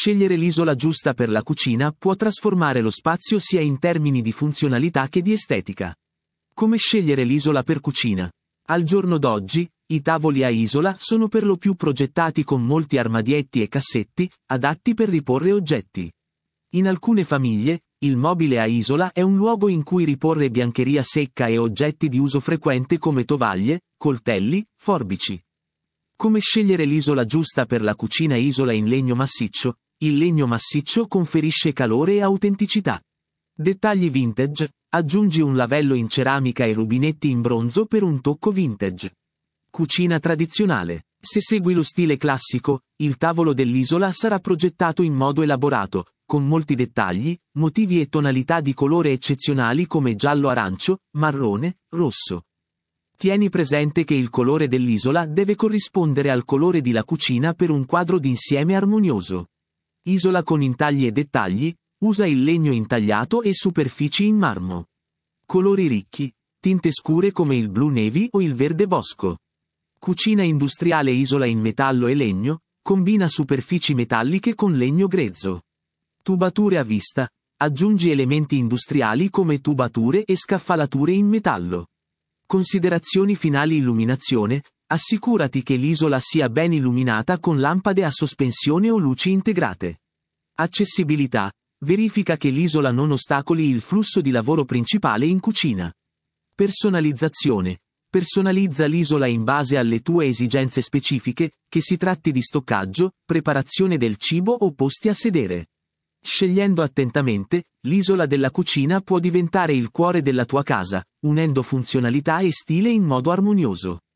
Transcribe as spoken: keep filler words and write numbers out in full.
Scegliere l'isola giusta per la cucina può trasformare lo spazio sia in termini di funzionalità che di estetica. Come scegliere l'isola per cucina? Al giorno d'oggi, i tavoli a isola sono per lo più progettati con molti armadietti e cassetti, adatti per riporre oggetti. In alcune famiglie, il mobile a isola è un luogo in cui riporre biancheria secca e oggetti di uso frequente come tovaglie, coltelli, forbici. Come scegliere l'isola giusta per la cucina isola in legno massiccio? Il legno massiccio conferisce calore e autenticità. Dettagli vintage, aggiungi un lavello in ceramica e rubinetti in bronzo per un tocco vintage. Cucina tradizionale. Se segui lo stile classico, il tavolo dell'isola sarà progettato in modo elaborato, con molti dettagli, motivi e tonalità di colore eccezionali come giallo-arancio, marrone, rosso. Tieni presente che il colore dell'isola deve corrispondere al colore di la cucina per un quadro d'insieme armonioso. Isola con intagli e dettagli, usa il legno intagliato e superfici in marmo. Colori ricchi, tinte scure come il blu navy o il verde bosco. Cucina industriale isola in metallo e legno, combina superfici metalliche con legno grezzo. Tubature a vista, aggiungi elementi industriali come tubature e scaffalature in metallo. Considerazioni finali. Illuminazione, assicurati che l'isola sia ben illuminata con lampade a sospensione o luci integrate. Accessibilità, verifica che l'isola non ostacoli il flusso di lavoro principale in cucina. Personalizzazione, personalizza l'isola in base alle tue esigenze specifiche, che si tratti di stoccaggio, preparazione del cibo o posti a sedere. Scegliendo attentamente, l'isola della cucina può diventare il cuore della tua casa, unendo funzionalità e stile in modo armonioso.